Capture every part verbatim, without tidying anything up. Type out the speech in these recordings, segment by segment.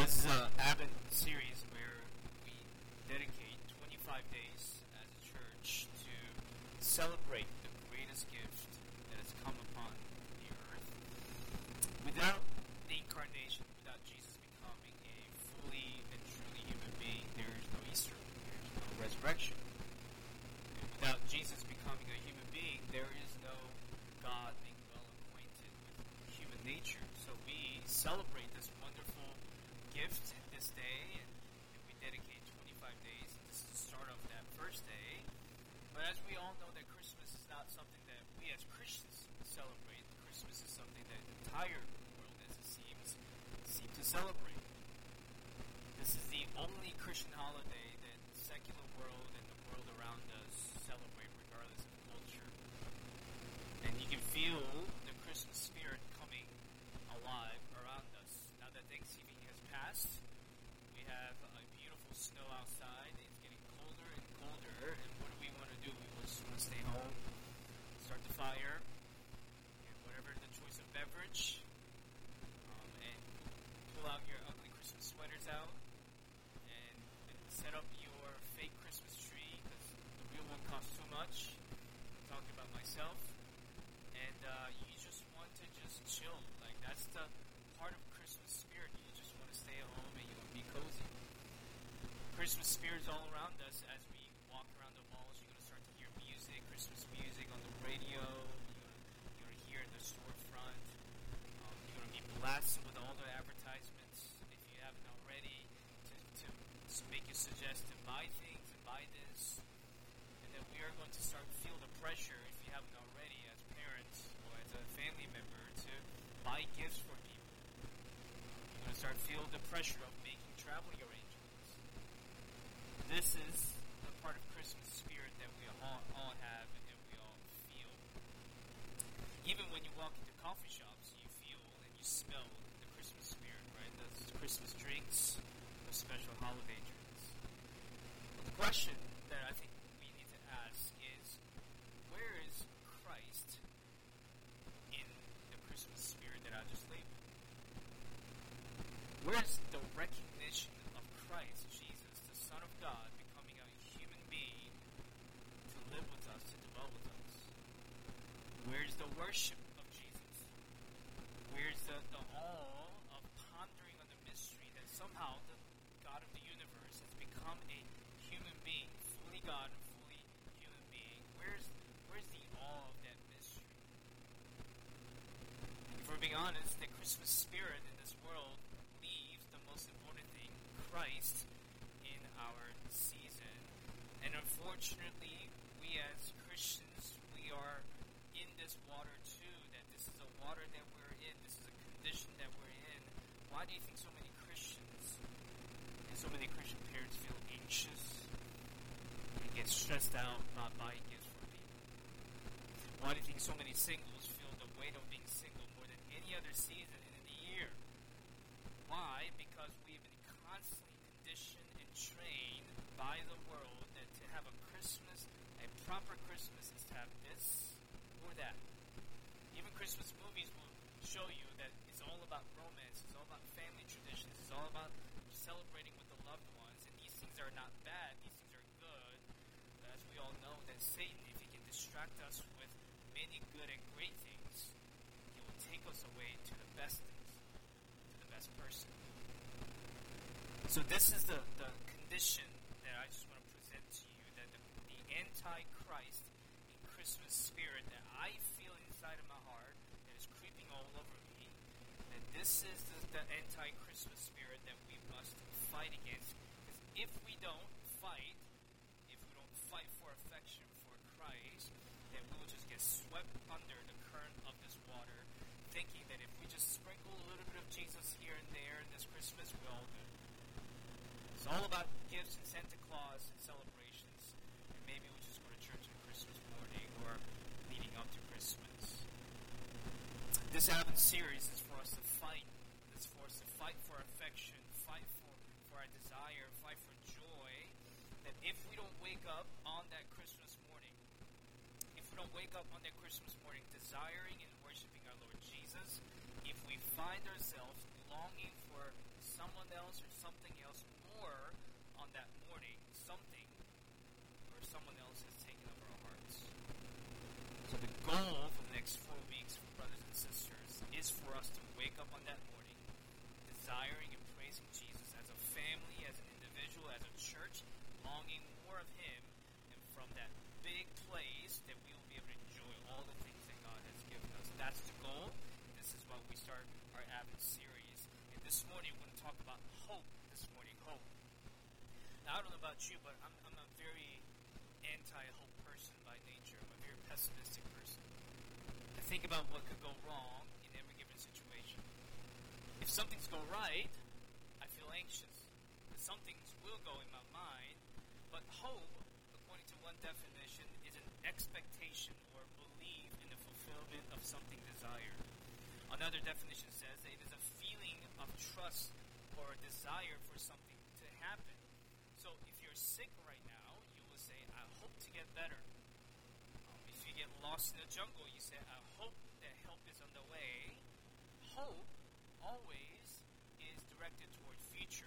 this is an Advent series where we dedicate twenty-five days as a church to celebrate the greatest gift that has come upon the earth. Without the incarnation, without Jesus becoming a fully and truly human being, there is no Easter, there is no resurrection. And without Jesus becoming a human being, there is no God being well acquainted with human nature. So we celebrate this wonderful gift this day, and, and we dedicate twenty-five days. This is the start of that first day. But as we all know, that Christmas is not something that we as Christians celebrate. Christmas is something that the entire world, as it seems, seem to celebrate. This is the only Christian holiday that the secular world and the world around us celebrate, regardless of culture. And you can feel the Christmas spirit coming alive around us. Now that Thanksgiving has passed, we have a beautiful snow outside. It's getting colder and colder, and what do we want to do? We just want to stay home, start the fire, and whatever the choice of beverage, um, and pull out your ugly Christmas sweaters out, and, and set up your fake Christmas tree, because the real one costs too much. I'm talking about myself. And uh, you just want to just chill. Like, that's the part of Christmas spirit. You just want to stay at home and you want to be cozy. Christmas spirit is all around us as we walk around the malls. You're going to start to hear music, Christmas music on the radio. You're going to hear in the storefront. Um, you're going to be blasted with all the advertisements, if you haven't already, to, to, to make you suggest to buy things and buy this. And then we are going to start to feel the pressure, if you haven't already, as parents or as a family member, to buy gifts for people. You're going to start to feel the pressure of making traveling arrangements. This is the part of Christmas spirit that we all, all have and we all feel. Even when you walk into coffee shops, you feel and you smell the Christmas spirit, right? Those Christmas drinks, those special holiday drinks. But the question that I think we need to ask is, where is Christ in the Christmas spirit that I just labeled? Where's the recognition of Christ, Jesus, the Son of God, becoming a human being to live with us, to dwell with us? Where's the worship of Jesus? Where's the, the awe of pondering on the mystery that somehow the God of the universe has become a human being, fully God and fully human being? Where's where's the awe of that mystery? If we're being honest, the Christmas spirit in this world leaves the most important thing, Christ, in our season. And unfortunately, we as Christians, we are in this water too, that this is a water that we're in, this is a condition that we're in. Why do you think so many Christians and so many Christian parents feel anxious and get stressed out about buying gifts for people? Why do you think so many singles feel the weight of being single more than any other season in the year? Why? Because we've been constantly conditioned and trained by the world that to have a Christmas, a proper Christmas, is to have this or that. Even Christmas movies will show you that it's all about romance, it's all about family traditions, it's all about celebrating with the loved ones, and these things are not bad, these things are good. But as we all know, that Satan, if he can distract us with many good and great things, he will take us away to the best things, to the best person. So this is the, the condition that I just want to present to you, that the, the anti-Christ in Christmas spirit that I feel inside of my heart, that is creeping all over me, that this is the, the anti-Christmas spirit that we must fight against. Because if we don't fight, if we don't fight for affection for Christ, then we will just get swept under the current of this water, thinking that if we just sprinkle a little bit of Jesus here and there in this Christmas, we're all good. It's all about gifts and Santa Claus and celebrations, and maybe we'll just go to church on Christmas morning or leading up to Christmas. This Advent series is for us to fight. It's for us to fight for affection, fight for, for our desire, fight for joy, that if we don't wake up on that Christmas morning, if we don't wake up on that Christmas morning desiring and worshiping our Lord Jesus, if we find ourselves longing for someone else something else, or on that morning, something or someone else has taken over our hearts. So the goal for the next four weeks, brothers and sisters, is for us to wake up on that morning desiring and praising Jesus as a family, as an individual, as a church, longing more of Him, and from that big place that we will be able to enjoy all the things that God has given us. That's the goal. This is why we start our Advent series. And this morning we're going to talk about hope. This morning, hope. Now, I don't know about you, but I'm, I'm a very anti-hope person by nature. I'm a very pessimistic person. I think about what could go wrong in every given situation. If some things go right, I feel anxious. Some things will go in my mind, but hope, according to one definition, is an expectation or belief in the fulfillment of something desired. Another definition says that it is a feeling of trust or a desire for something to happen. So if you're sick right now, you will say, I hope to get better. Um, if you get lost in the jungle, you say, I hope that help is on the way. Hope always is directed toward future.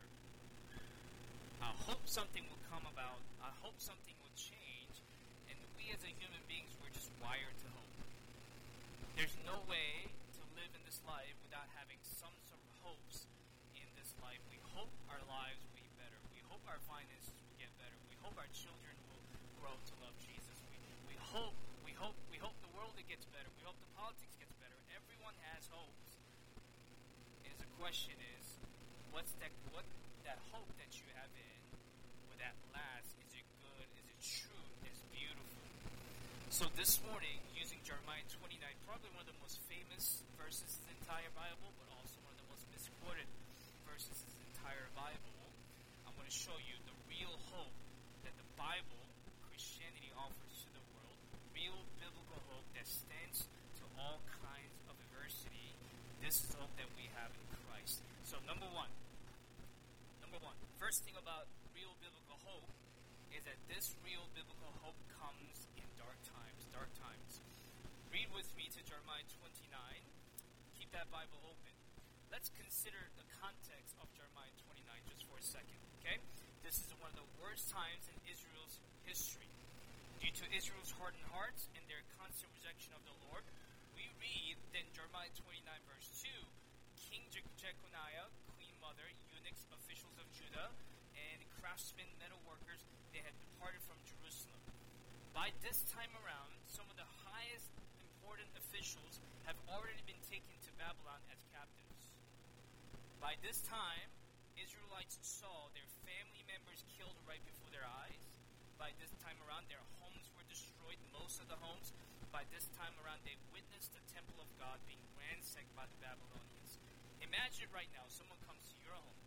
I hope something will come about. I hope something will change. And we as a human beings, we're just wired to hope. There's no way to live in this life without having some sort of hopes in this life. We hope our lives will be better. We hope our finances will get better. We hope our children will grow to love Jesus. We, we hope, we hope, we hope the world gets better. We hope the politics gets better. Everyone has hopes. And the question is, what's that, what that hope that you have in, will that last? Is it good? Is it true? Is it beautiful? So this morning, using Jeremiah twenty-nine, probably one of the most famous verses in the entire Bible, but also one of the most misquoted verses in the entire Bible, I'm going to show you the real hope that the Bible, Christianity, offers to the world. Real biblical hope that stands to all kinds of adversity. This is the hope that we have in Christ. So number one, Number one, first thing about real biblical hope is that this real biblical hope comes in dark times. Dark times. Read with me to Jeremiah twenty-nine. Keep that Bible open. Let's consider the context of Jeremiah twenty-nine just for a second. Okay? This is one of the worst times in Israel's history. Due to Israel's hardened hearts and their constant rejection of the Lord, we read in Jeremiah twenty-nine verse two, King Je- Jeconiah, queen mother, eunuchs, officials of Judah, and craftsmen, metal workers, they had departed from Jerusalem. By this time around, some of the highest important officials have already been taken to Babylon as captives. By this time, Israelites saw their family members killed right before their eyes. By this time around, their homes were destroyed, most of the homes. By this time around, they witnessed the temple of God being ransacked by the Babylonians. Imagine right now, someone comes to your home,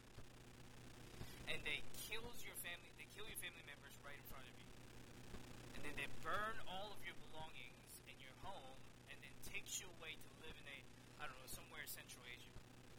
and they kills your family, they kill your family members right in front of you. And then they burn all of your belongings in your home, and then takes you away to live in a, I don't know, somewhere in Central Asia.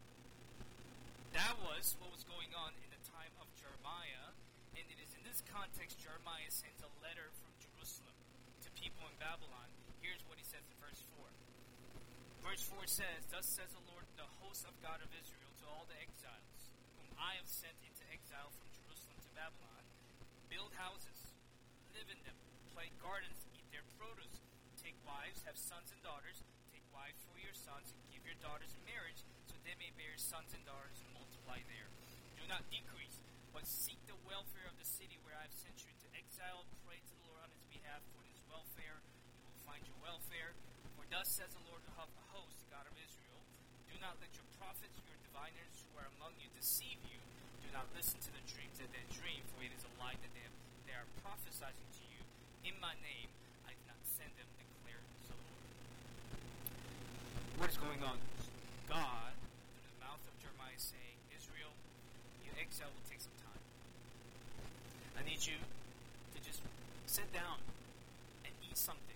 That was what was going on in the time of Jeremiah, and it is in this context Jeremiah sends a letter from Jerusalem to people in Babylon. Here's what he says in verse four. Verse four says, Thus says the Lord, the host of God of Israel, to all the exiles, whom I have sent into exile from Jerusalem to Babylon, build houses, live in them, plant gardens, eat their produce, take wives, have sons and daughters, take wives for your sons, and give your daughters in marriage, so they may bear sons and daughters and multiply there. Do not decrease, but seek the welfare of the city where I have sent you into exile. Pray to the Lord on his behalf for his welfare. You will find your welfare. For thus says the Lord of hosts, God of Israel, do not let your prophets, your diviners who are among you, deceive you. Do not listen to the dreams that they dream, for it is a lie that they, have, they are prophesying to you. In my name, I did not send them, declares the Lord. What is going on? God, through the mouth of Jeremiah, saying, Israel, your exile will take some time. I need you to just sit down and eat something.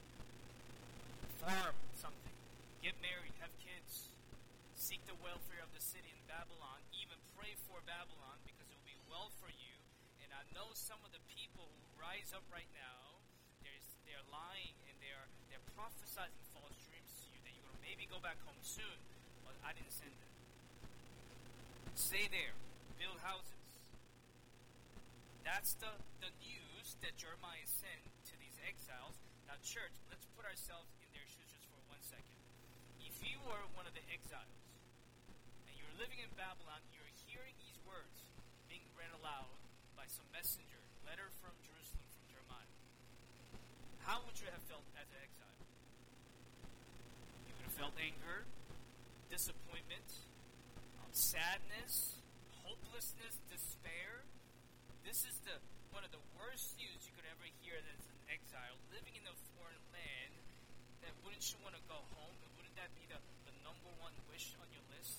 Farm something. Get married. Have kids. Seek the welfare of the city in Babylon. Even pray for Babylon, because it will be well for you. And I know some of the people who rise up right now, there's, they're lying and they're they're prophesying false dreams to you that you're going to maybe go back home soon. But I didn't send them. Stay there. Build houses. That's the, the news that Jeremiah sent to these exiles. Now, church, let's put ourselves in their shoes just for one second. If you were one of the exiles, and you're living in Babylon, you're hearing these words being read aloud by some messenger, letter from Jerusalem from Jeremiah, how would you have felt as an exile? You would have felt anger, disappointment, um, sadness, hopelessness, despair. This is the one of the worst news you could ever hear as an exile, living in a foreign land. That wouldn't you want to go home? And wouldn't that be the, the number one wish on your list?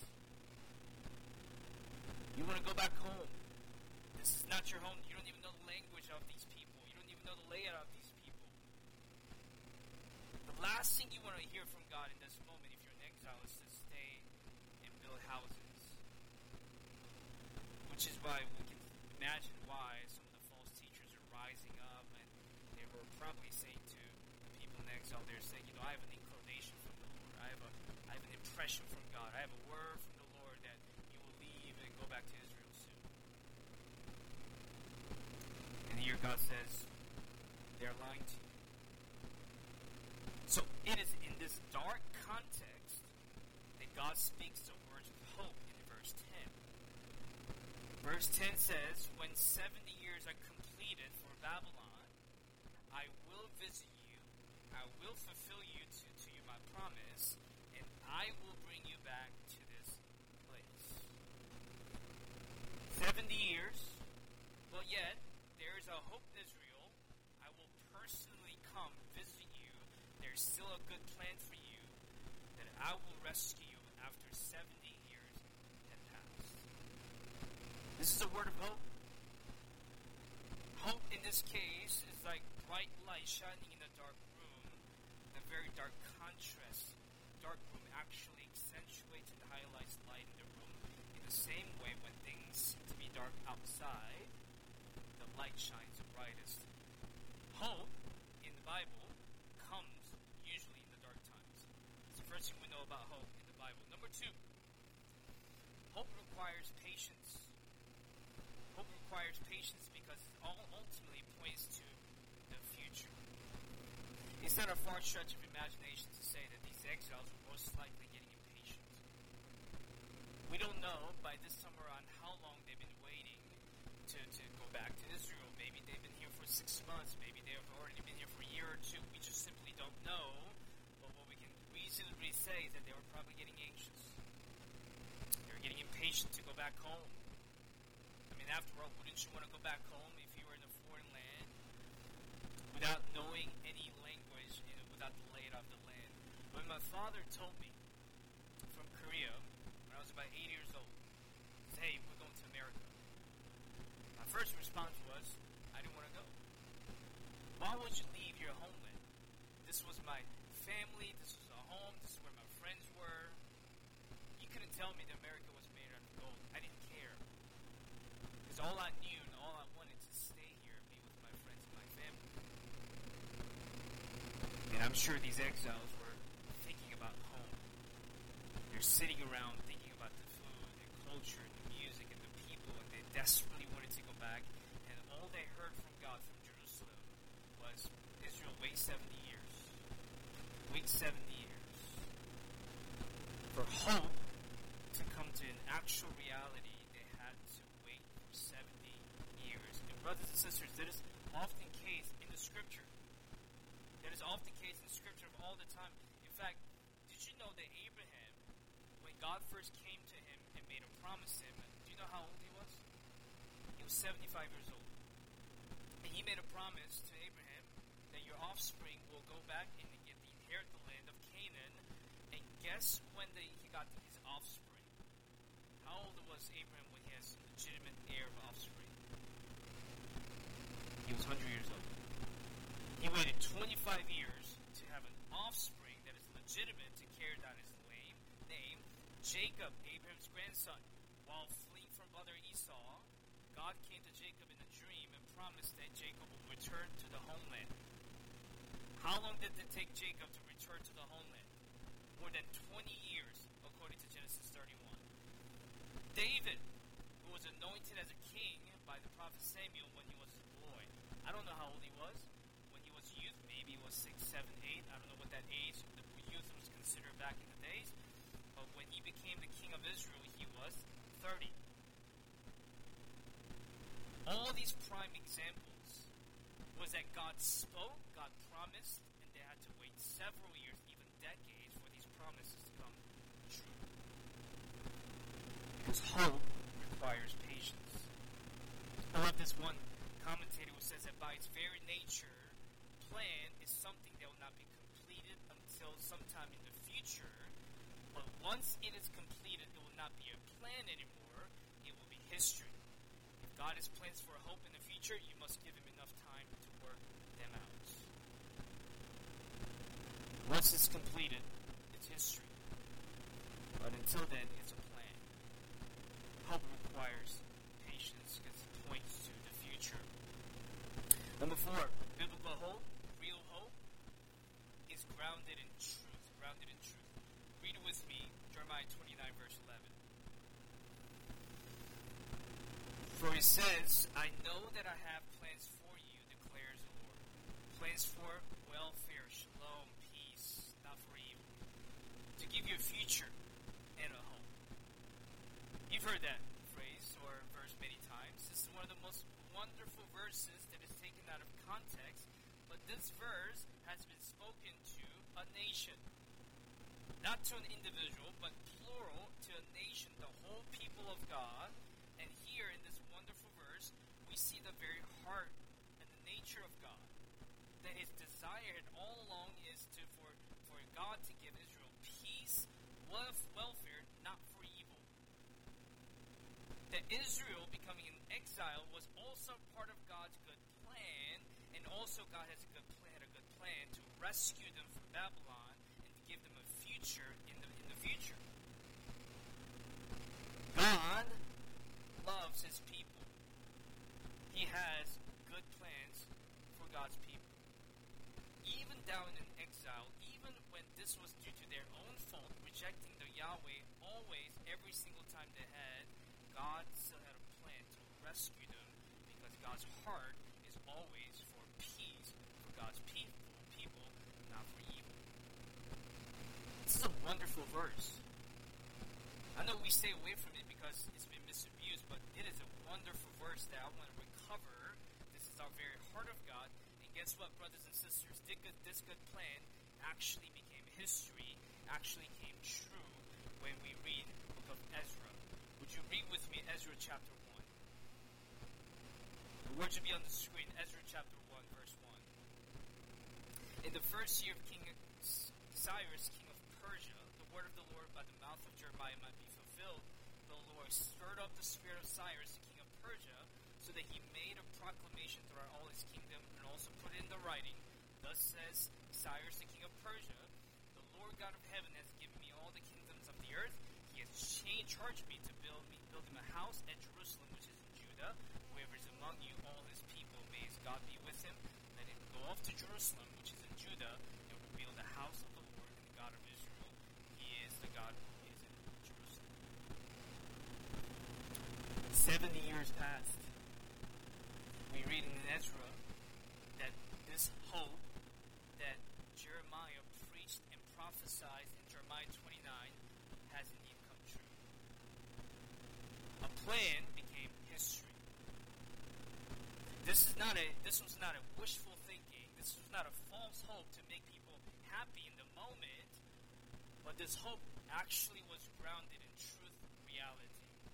You want to go back home. This is not your home. You don't even know the language of these people. You don't even know the layout of these people. The last thing you want to hear from God in this moment, if you're an exile, is to stay and build houses. Which is why we can imagine why some of the false teachers are rising up, and they were probably saying to the people in exile, they're saying, you know, I have an inclination from the Lord. I have a, I have an impression from God. I have a word from the Lord that you will leave and go back to Israel soon. And here God says, they're lying to you. So it is in this dark context that God speaks the words of hope in verse ten. Verse ten says, when seventy years are completed for Babylon, I will visit you, I will fulfill you to, to you my promise, and I will bring you back to this place. Seventy years, but yet there is a hope in Israel. I will personally come visit you. There's still a good plan for you, that I will rescue you after seventy years have passed. This is a word of hope. Hope in this case is like bright light shining in a dark room, a very dark contrast. Dark room actually accentuates and highlights light in the room. In the same way, when things seem to be dark outside, the light shines the brightest. Hope in the Bible comes usually in the dark times. It's the first thing we know about hope in the Bible. Number two, hope requires patience. Hope requires patience because it all ultimately points to the future. It's not a far stretch of imagination to say that these exiles were most likely getting impatient. We don't know by this summer on how long they've been waiting to, to go back to Israel. Maybe they've been here for six months. Maybe they've already been here for a year or two. We just simply don't know. But what we can reasonably say is that they were probably getting anxious. They were getting impatient to go back home. After all, wouldn't you want to go back home if you were in a foreign land without knowing any language, you know, without the layout of the land? When my father told me from Korea, when I was about eight years old, he said, hey, we're going to America. My first response was, I didn't want to go. Why would you leave your homeland? This was my family, this was a home, this is where my friends were. You couldn't tell me that America was made out of gold. I didn't care. All I knew and all I wanted to stay here and be with my friends and my family. And I'm sure these exiles were thinking about home. They're sitting around thinking about the food, the culture, the music, and the people, and they desperately wanted to go back. And all they heard from God from Jerusalem was, Israel, wait seventy years. Wait seventy years. For hope to come to an actual reality, brothers and sisters, that is often the case in the Scripture. That is often the case in the Scripture of all the time. In fact, did you know that Abraham, when God first came to him and made a promise to him, do you know how old he was? He was seventy-five years old. And he made a promise to Abraham that your offspring will go back and get the inherit the land of Canaan. And guess when the, he got his offspring? How old was Abraham when he has a legitimate heir of offspring? He was one hundred years old. He waited twenty-five years to have an offspring that is legitimate to carry down his name, name. Jacob, Abraham's grandson, while fleeing from brother Esau, God came to Jacob in a dream and promised that Jacob would return to the homeland. How long did it take Jacob to return to the homeland? More than twenty years, according to Genesis thirty-one. David, who was anointed as a king by the prophet Samuel when he was a boy. I don't know how old he was. When he was youth, maybe he was six, seven, eight. I don't know what that age the youth was considered back in the days. But when he became the king of Israel, he was thirty. All these prime examples was that God spoke, God promised, and they had to wait several years, even decades, for these promises to come true. Because hope requires patience. I love this one commentator who says that by its very nature, plan is something that will not be completed until sometime in the future. But once it is completed, it will not be a plan anymore. It will be history. If God has plans for hope in the future, you must give him enough time to work them out. Once it's completed, it's history. But until then, it's a plan. Hope requires patience because it points to the future. Number four, biblical hope, real hope, is grounded in truth. Grounded in truth. Read it with me, Jeremiah twenty-nine, verse eleven. For it says, I know that I have plans for you, declares the Lord. Plans for welfare, shalom, peace, not for evil. To give you a future and a hope. You've heard that phrase or verse many times. This is one of the most wonderful verses that is taken out of context. But this verse has been spoken to a nation. Not to an individual, but plural, to a nation, the whole people of God. And here in this wonderful verse, we see the very heart and the nature of God. That his desire and all along is to for, for God to give Israel peace, wealth, welfare, not for evil. That Israel becoming an exile was also part of God's good plan, and also God has a good plan, had a good plan to rescue them from Babylon and to give them a future in the in the future. God loves his people. He has good plans for God's people. Even down in exile, even when this was due to their own fault, rejecting the Yahweh always, every single time they had, God still had a plan to rescue them because God's heart is always for peace for God's people, people, not for evil. This is a wonderful verse. I know we stay away from it because it's been misused, but it is a wonderful verse that I want to recover. This is our very heart of God. And guess what, brothers and sisters? This good, this good plan actually became history, actually came true when we read the book of Ezra. Would you read with me Ezra chapter one? The word should be on the screen. Ezra chapter one, verse one. In the first year of King Cyrus, king of Persia, the word of the Lord by the mouth of Jeremiah might be fulfilled. The Lord stirred up the spirit of Cyrus, the king of Persia, so that he made a proclamation throughout all his kingdom and also put it in the writing. Thus says Cyrus, the king of Persia, the Lord God of heaven has given me all the kingdoms of the earth. He has changed, charged me to build me, build him a house at Jerusalem, which is in Judah. Whoever is among you, all his people, may his God be with him. Let him go off to Jerusalem, which is in Judah, and will build the house of the Lord and the God of Israel. He is the God who is in Jerusalem. Seventy years passed. We read in Ezra that this hope that Jeremiah preached and prophesied in Jeremiah twenty-nine has indeed come true. A plan became history. This is not a this was not a wishful thinking. This was not a false hope to make people happy in the moment, but this hope actually was grounded in truth, reality.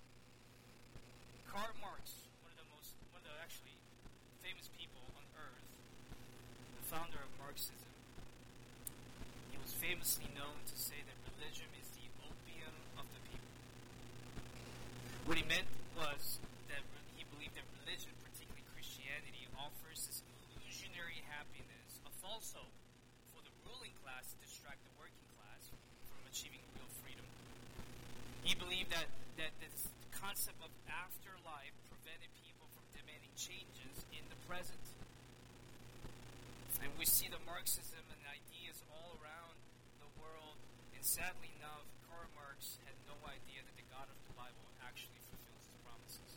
Karl Marx, one of the most one of the actually famous people on earth, the founder of Marxism, he was famously known to say that religion is the opium of the people. What he meant was that he believed that religion, particularly Christianity, offers this illusionary happiness, a false hope for the ruling class to distract the working class from achieving real freedom. He believed that, that this concept of afterlife prevented people from demanding changes in the present. And we see the Marxism and ideas all around the world, and sadly enough, Karl Marx had no idea that the God of the Bible actually fulfills his promises.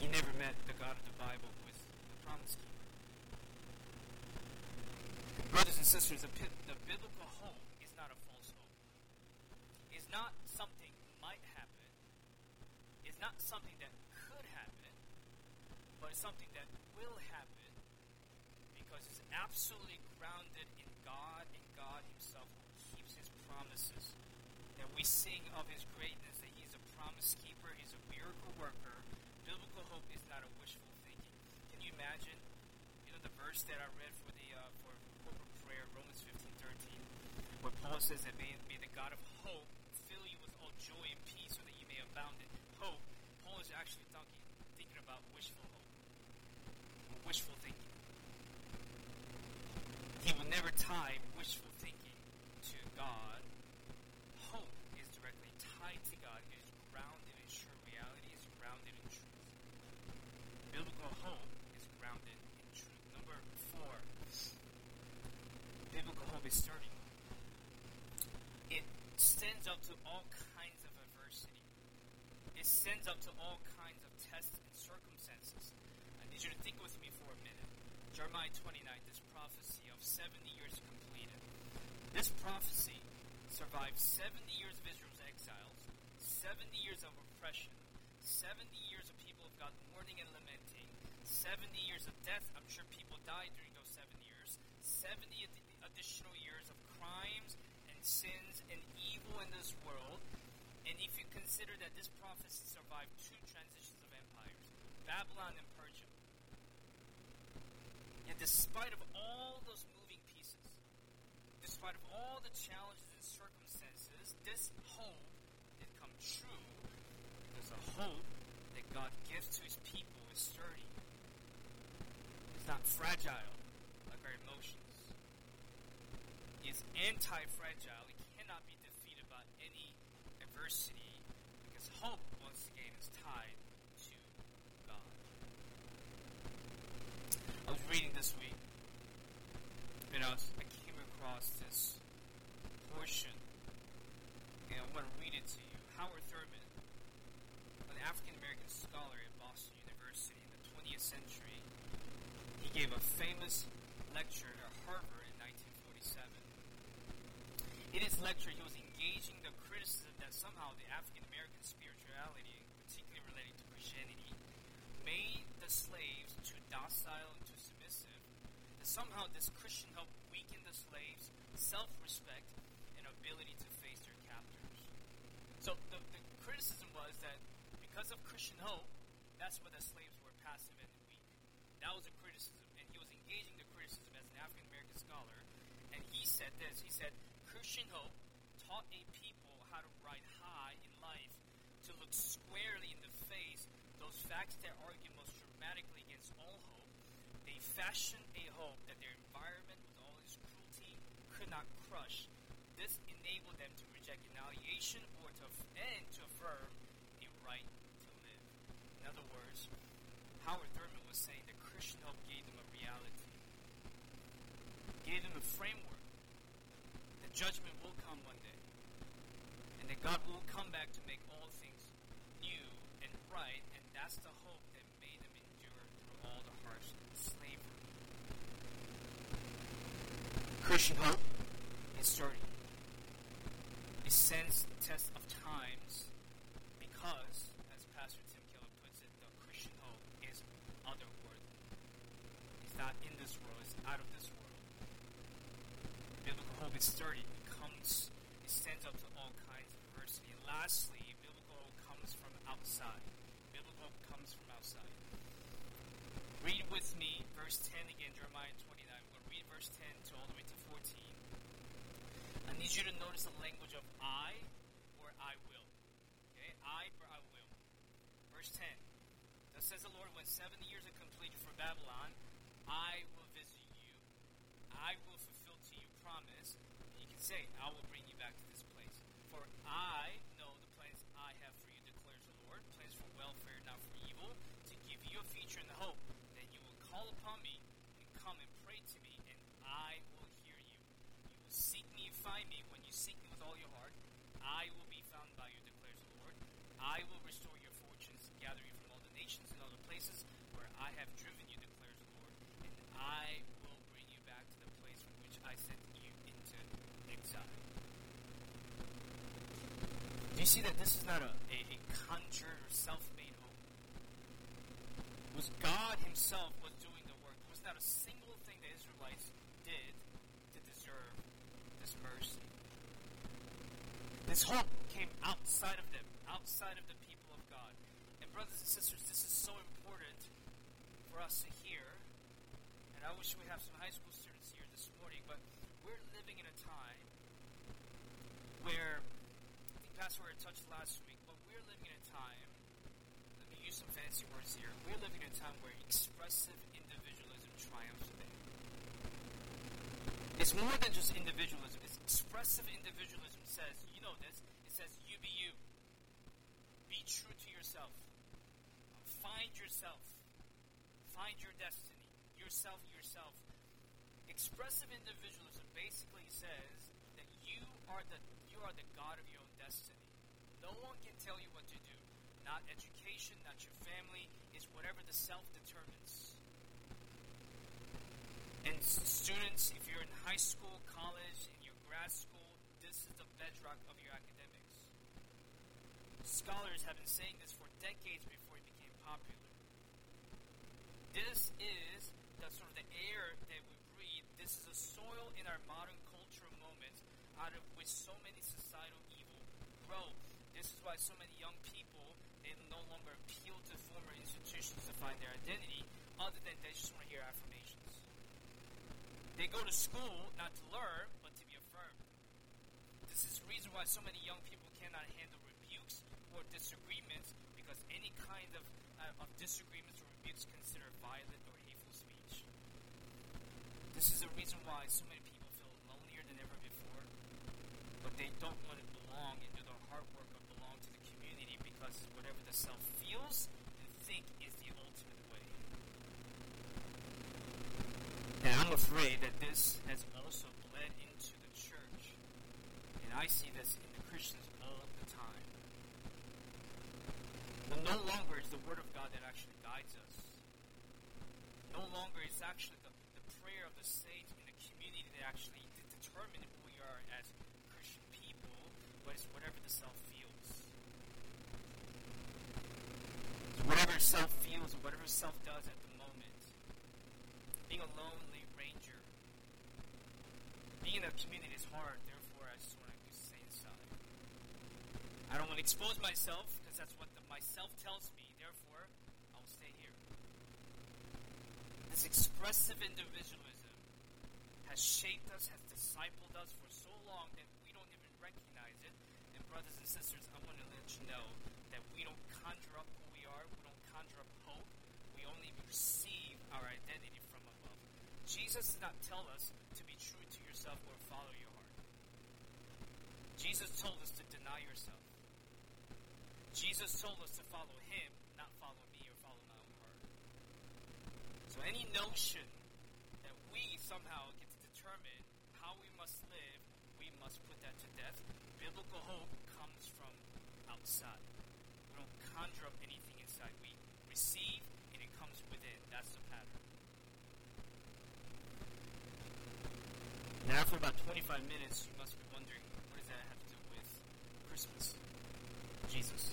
You never met the God of the Bible who is the promise keeper. Brothers and sisters, the, the biblical hope is not a false hope. It's not something might happen. It's not something that could happen, but it's something that will happen because it's absolutely grounded in God and God Himself who keeps His promises. That we sing of His greatness, that He's a promise keeper, He's a miracle worker. Biblical hope is not a wishful thinking. Can you imagine, you know, the verse that I read for the uh, for corporate prayer, Romans fifteen thirteen, where Paul says that may, may the God of hope fill you with all joy and peace so that you may abound in hope. Paul is actually talking, thinking about wishful hope, or wishful thinking. He will never tie wishful thinking to God. Hope is directly tied to God. It is grounded in sure reality. It's grounded in truth. Biblical hope is grounded in truth. Number four, biblical hope is sturdy. It stands up to all kinds of adversity. It stands up to all kinds of tests and circumstances. I need you to think with me for a minute. Jeremiah twenty-nine, this prophecy of seventy years completed. This prophecy survived seventy years of Israel's exiles, seventy years of oppression, seventy years of people of God mourning and lamenting, seventy years of death. I'm sure people died during those seven years. seventy ad- additional years of crimes and sins and evil in this world. And if you consider that this prophecy survived two transitions of empires, Babylon and Persia. And despite of all those moving pieces, despite of all the challenges and circumstances, this hope did come true because the hope that God gives to His people is sturdy. It's not fragile like our emotions. It's anti-fragile. It cannot be defeated by any adversity because hope, once again, is tied to God. I was reading this week, and I, was, I came across this portion, and I want to read it to you. Howard Thurman, an African-American scholar at Boston University in the twentieth century, he gave a famous lecture at Harvard in nineteen forty-seven. In his lecture, he was engaging the criticism that somehow the African-American spirituality, particularly related to Christianity, made the slaves too docile and too submissive, that somehow this Christian hope weakened the slaves' self-respect and ability to face their captors. So the, the criticism was that because of Christian hope, that's why the slaves were passive and weak. That was a criticism, and he was engaging the criticism as an African-American scholar, and he said this, he said, Christian hope taught a people how to ride high in life, to look squarely in the face those facts that argue most dramatically against all hope. They fashioned a hope that their environment with all its cruelty could not crush. This enabled them to reject annihilation or to and to affirm a right to live. In other words, Howard Thurman was saying that Christian hope gave them a reality, gave them a framework. The judgment will come one day, and that God will come back to make all things new and right, and that's the hope that made them endure through all the harsh slavery. Christian hope is sturdy. It stands the test of times because, as Pastor Tim Keller puts it, the Christian hope is otherworldly. It's not in this world, it's out of this world. Biblical hope is sturdy. It comes, it stands up to all kinds of adversity. And lastly, biblical hope comes from outside. Biblical hope comes from outside. Read with me verse ten again, Jeremiah twenty-nine. We're going to read verse ten to all the way to fourteen. I need you to notice the language of I or I will. Okay? I or I will. Verse ten. Thus says the Lord, when seventy years are completed for Babylon, I will visit you. I will fulfill to you promise. You can say, I will bring you back to this place. For I know the plans I have for you, declares the Lord. Plans for welfare, not for evil, to give you a future and the hope that you will call upon me and come and pray to me, and I will hear you. You will seek me and find me when you seek me with all your heart. I will be found by you, declares the Lord. I will restore your fortunes, gather you from all the nations nations and other places where I have driven you, declares the Lord, and I will bring you back to the place from which I sent you into exile. Do you see that this is not a, a, a conjured or self-made hope? It was God himself was doing the work. There was not a single thing the Israelites did to deserve this mercy. This hope came outside of them, outside of the people of God. And brothers and sisters, this is so important for us to hear. And I wish we have some high school students here this morning, but we're living in a time where, I think Pastor Ware touched last week, but we're living in a time, let me use some fancy words here, we're living in a time where expressive individualism triumphs today. It's more than just individualism. It's expressive individualism says, you know this, it says you be you. Be true to yourself. Find yourself. Find your destiny. Yourself, yourself. Expressive individualism basically says that you are the you are the God of your own destiny. No one can tell you what to do. Not education, not your family. It's whatever the self determines. And students, if you're in high school, college, in your grad school, this is the bedrock of your academics. Scholars have been saying this for decades before it became popular. This is the sort of the air that we breathe. This is a soil in our modern cultural moment out of which so many societal evil grow. This is why so many young people, they no longer appeal to former institutions to find their identity, other than they just want to hear affirmations. They go to school not to learn, but to be affirmed. This is the reason why so many young people cannot handle rebukes or disagreements, because any kind of, uh, of disagreements or rebukes considered violent or hateful speech. This is the reason why so many people feel lonelier than ever before, but they don't want to belong and do their hard work or belong to the community, because whatever the self feels and think is the ultimate way. And I'm afraid that this has also bled into the church. And I see this in the Christians all the time. But no longer is the Word of God that actually guides us. No longer is actually the, the prayer of the saints in the community that actually determine who we are as Christian people, but it's whatever the self feels. So whatever self feels or whatever self does at the moment. Being a lonely ranger. Being in a community is hard, therefore I just want to stay inside. I don't want to expose myself, because that's what the, myself tells me, therefore I'll stay here. This expressive individualism has shaped us, has discipled us for so long that we don't even recognize it. And brothers and sisters, I want to let you know that we don't conjure up who we are, we don't conjure up hope, we only receive our identity from above. Jesus did not tell us to be true to yourself or follow your heart. Jesus told us to deny yourself. Jesus told us to follow him, not follow me or follow my own heart. So any notion that we somehow get to determine how we must live, we must put that to death. Biblical hope comes from outside. We don't conjure up anything inside. We receive and it comes within. That's the pattern. Now, after about twenty-five minutes, you must be wondering, what does that have to do with Christmas? Jesus.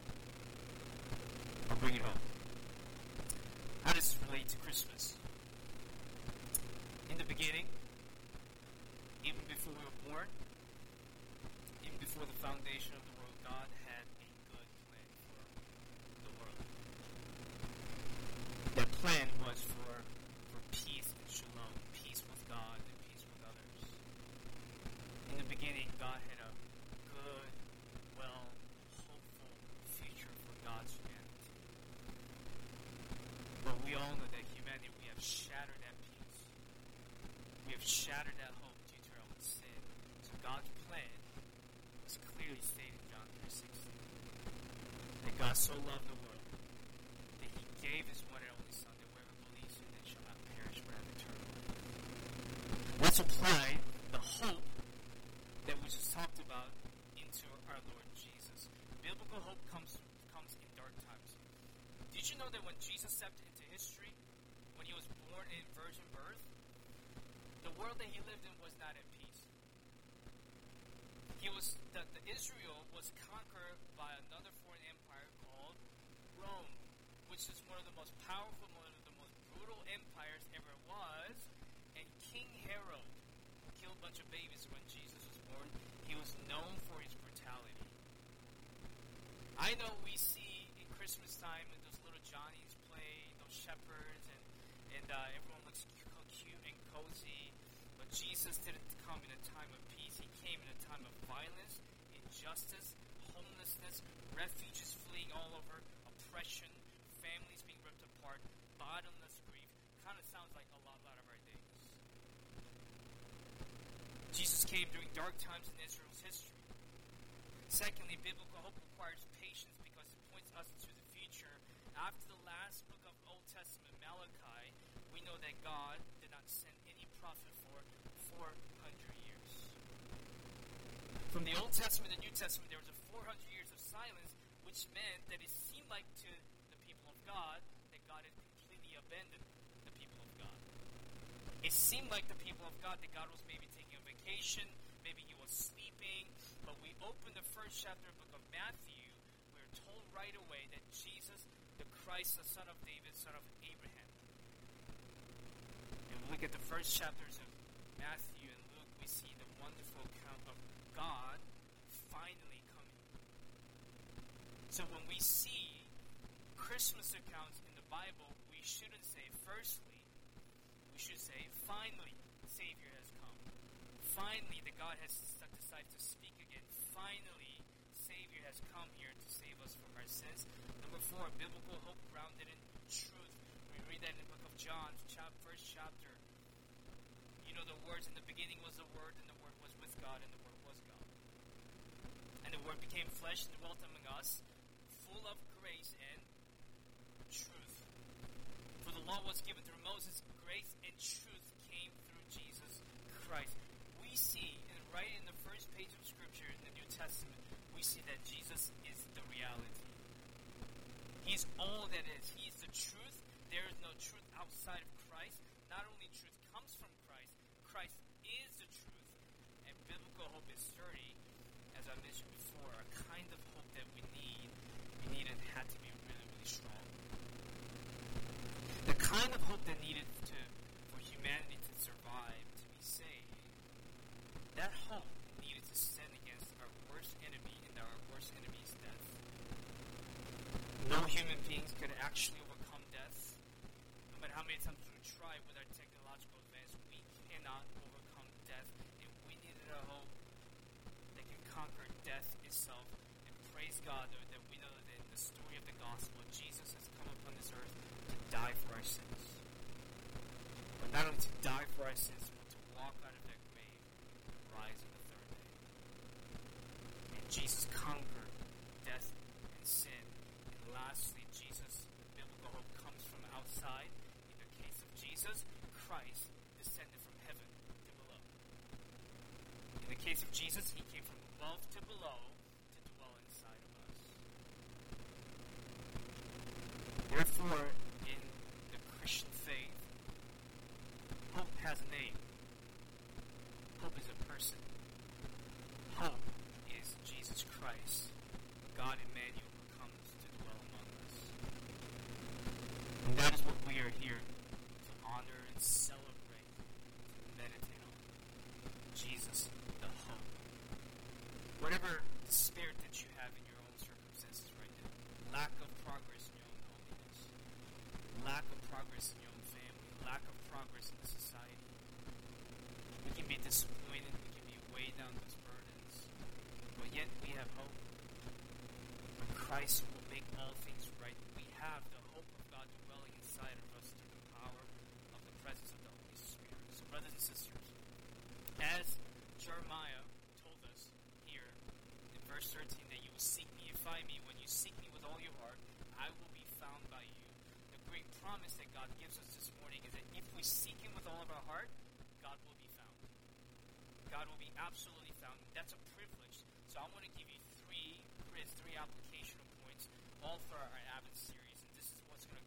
I'll bring it home. How does this relate to Christmas? In the beginning, even before we were born, even before the foundation of the world, God had a good plan for the world. That plan was for, for peace and shalom, peace with God and peace with others. In the beginning, God had a good, well, hopeful future for God's humanity. But we all know that humanity, we have shattered that peace. We have shattered that hope due to our own sin. So God's plan was clearly stated in John three sixteen. That God so loved the world that he gave his one and only Son, that whoever believes in him shall not perish but have eternal life. Let's apply the hope that we just talked about into our Lord Jesus. Biblical hope comes comes in dark times. Do Did you know that when Jesus stepped into history, when he was born in virgin birth, the world that he lived in was not at peace. He was the, the Israel was conquered by another foreign empire called Rome, which is one of the most powerful, one of the most brutal empires ever was. And King Herod killed a bunch of babies when Jesus was born. He was known for his brutality. I know we see in Christmas time and those little Johnnies play, those shepherds, and and uh, everyone looks cute and cozy. But Jesus didn't come in a time of peace. He came in a time of violence, injustice, homelessness, refugees fleeing all over, oppression, families being ripped apart, bottomless grief. Kind of sounds like a lot, lot of our days. Jesus came during dark times in Israel's history. Secondly, biblical hope requires patience because it points us to the future. After the last book of Old Testament, Malachi, we know that God did not send any prophet for four hundred years. From the Old Testament to the New Testament, there was a four hundred years of silence, which meant that it seemed like to the people of God that God had completely abandoned the people of God. It seemed like the people of God that God was maybe taking a vacation, maybe he was sleeping, but we open the first chapter of the book of Matthew, we're told right away that Jesus, the Christ, the son of David, son of Abraham. And we look at the first chapters of Matthew and Luke, we see the wonderful account of God finally coming. So when we see Christmas accounts in the Bible, we shouldn't say firstly, we should say finally, Savior has come. Finally, the God has decided to speak again. Finally, Savior has come here to save us from our sins. Number four, biblical hope grounded in truth. We read that in the book of John, chap- first chapter. You know the words, in the beginning was the Word, and the Word was with God, and the Word was God. And the Word became flesh and dwelt among us, full of grace and truth. For the law was given through Moses, grace and truth came through Jesus Christ. We see, and right in the first page of Scripture in the New Testament, we see that Jesus is the reality. He's all that is. He is the truth. There is no truth outside of Christ. Not only truth comes from Christ, Christ is the truth. And biblical hope is sturdy, as I mentioned before, a kind of hope that we need. We need it had to be really, really strong. The kind of hope that needed to for humanity to survive, to be saved, that hope needed to stand against our worst enemy, and our worst enemy is death. No human beings could actually overcome death. No matter how many times we try with our technological advance, we cannot overcome death. And we needed a hope that can conquer death itself. And praise God that we know that in the story of the gospel, Jesus has come upon this earth to die for our sins. But not only to die for our sins, but to walk out of that grave and rise on the third day. And Jesus conquered death and sin. And lastly, Jesus, biblical hope comes from outside. In the case of Jesus, Christ descended from heaven to below. In the case of Jesus, he came from above to below to dwell inside of us. Therefore, in the Christian faith, hope has a name. Hope is a person. Hope is Jesus Christ, God Emmanuel, who comes to dwell among us. And that is what we are here to honor and celebrate, to meditate on. Jesus, the hope. Whatever spirit that you have in your own circumstances right now, lack of progress in your own holiness, lack of progress in your own family, lack of progress in the society. We can be disappointed, we can be weighed down with burdens, but yet we have hope. When Christ will make all things right, we have the hope of God dwelling inside of us through the power of the presence of the Holy Spirit. So brothers and sisters, as Jeremiah told us here in verse thirteen, that you will seek me and find me. When you seek me with all your heart, I will be found by you. The great promise that God gives us this morning is that if we seek him with all of our heart, God will be found. God will be absolutely found. That's a privilege. So I want to give you three quiz, three applicational points, all for our Advent series. And this is what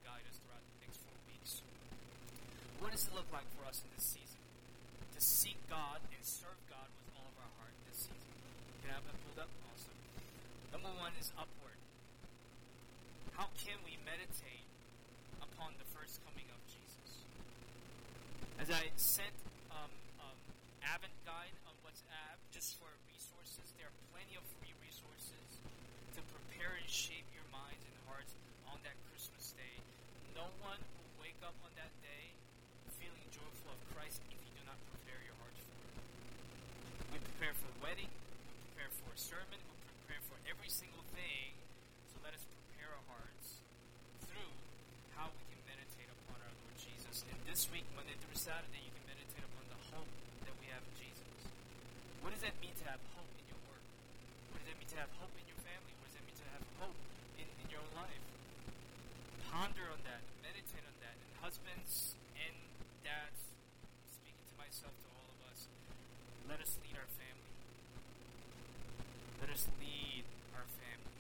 guide us throughout the next four weeks. What does it look like for us in this season? To seek God and serve God with all of our heart this season. Can I have that pulled up? Awesome. Number one is upward. How can we meditate upon the first coming of Jesus? As I sent um, um, Advent guide on WhatsApp just for resources, there are plenty of free resources to prepare and shape your minds and hearts on that Christmas day. No one will wake up on that day feeling joyful of Christ if you do not prepare your hearts for it. We prepare for a wedding, we prepare for a sermon, we prepare for every single thing. So let us prepare our hearts through how we can meditate upon our Lord Jesus. And this week, Monday through Saturday, you can meditate upon the hope that we have in Jesus. What does that mean to have hope in your work? What does that mean to have hope in your family? What does that mean to have hope in, in your life? Ponder on that, meditate on that. And husbands and dads, speaking to myself, to all of us, let us lead our family. Let us lead our family.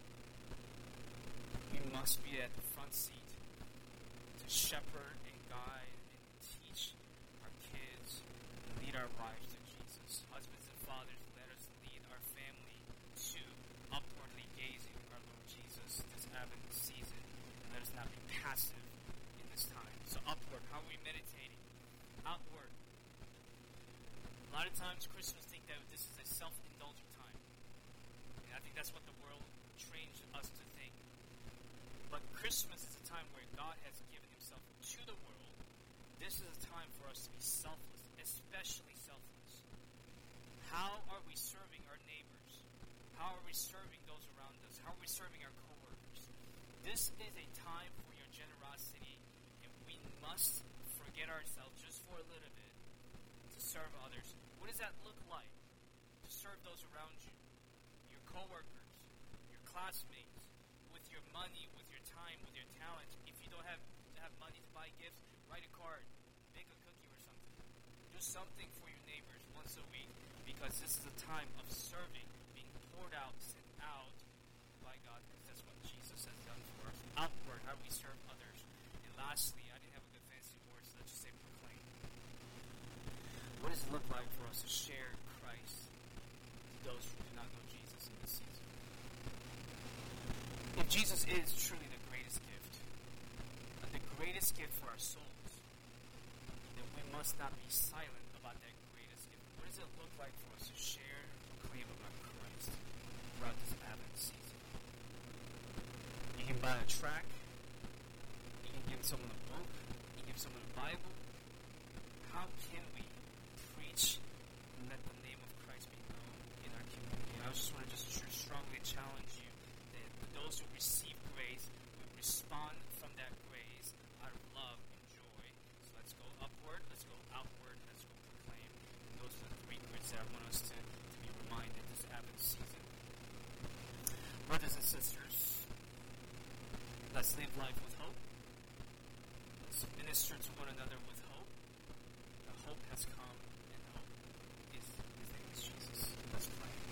We must be at the front seat to shepherd and guide and teach our kids and lead our wives to Jesus. Husbands and fathers, let us lead our family to upwardly gazing our Lord Jesus this Advent season. And let us not be passive in this time. So upward, how are we meditating? Outward. A lot of times Christians think that this is a self-indulgent time. And I think that's what the world trains us to think. But Christmas is a time where God has given himself to the world. This is a time for us to be selfless, especially selfless. How are we serving our neighbors? How are we serving those around us? How are we serving our coworkers? This is a time for your generosity, and we must forget ourselves just for a little bit to serve others. What does that look like? To serve those around you, your coworkers, your classmates, with your money, with your time, with your talent. If you don't have have money to buy gifts, write a card, bake a cookie or something. Do something for your neighbors once a week, because this is a time of serving, being poured out, sent out by God, because that's what Jesus has done for us. Outward, how we serve others. And lastly, I didn't have a good fancy word, so let's just say proclaim. What does it look like for us to share Christ to those who do not know Jesus in this season? If Jesus is truly the greatest gift, and the greatest gift for our souls, then we must not be silent about that greatest gift. What does it look like for us to share and proclaim about Christ throughout this Advent season? You can buy a tract, you can give someone a book, you can give someone a Bible. How can we preach and let the name of Christ be known in our community? And I just want to just strongly challenge you that those who receive grace will respond from that grace out of love and joy. So let's go upward, let's go outward, let's go proclaim. And those are the three words that I want us to, to be reminded this Advent season. Brothers and sisters, let's live life with hope. Let's minister to one another with hope. The hope has come, and hope is his name is Jesus. Let's pray.